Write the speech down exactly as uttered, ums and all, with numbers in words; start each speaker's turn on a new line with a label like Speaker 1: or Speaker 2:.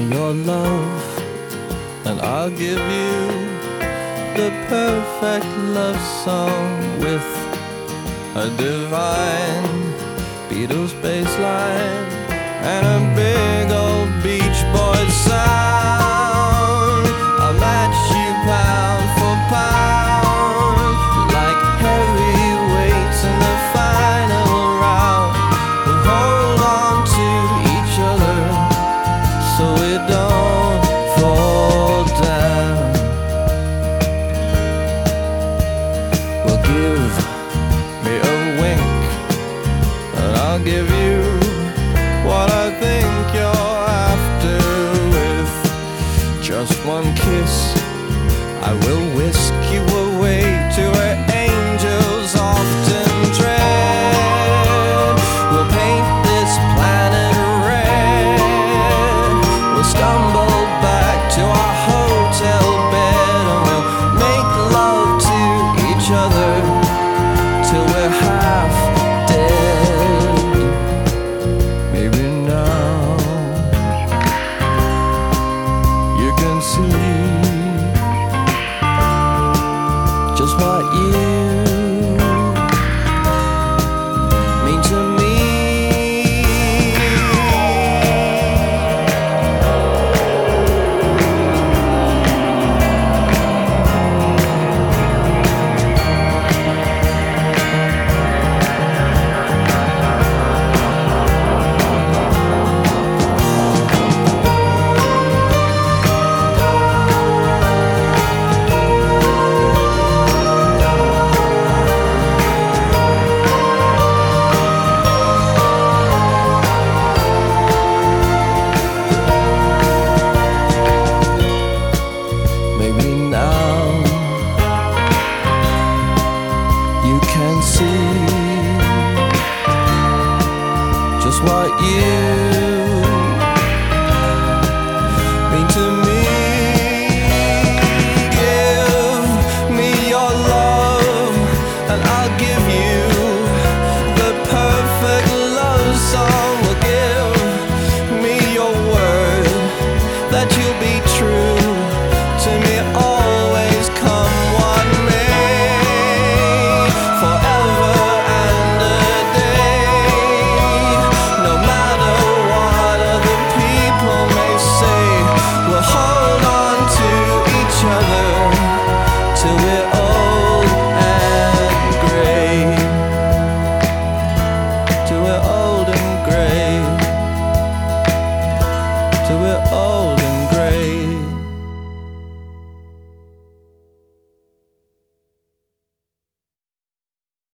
Speaker 1: your love, and I'll give you the perfect love song with a divine Beatles bass line and a big old Beach Boys sound. I'll match you pound for pound, like heavyweights in the final round. We'll hold on to each other so we don't fall down. Well, give me a wink and I'll give you what I think you're after. With just one kiss, I will whisk you away to where angels often tread. We'll paint this planet red. We'll stumble back to our hotel bed and we'll make love to each other till we're half dead. Maybe now you can see just what you mean to me. Maybe now you can see just what you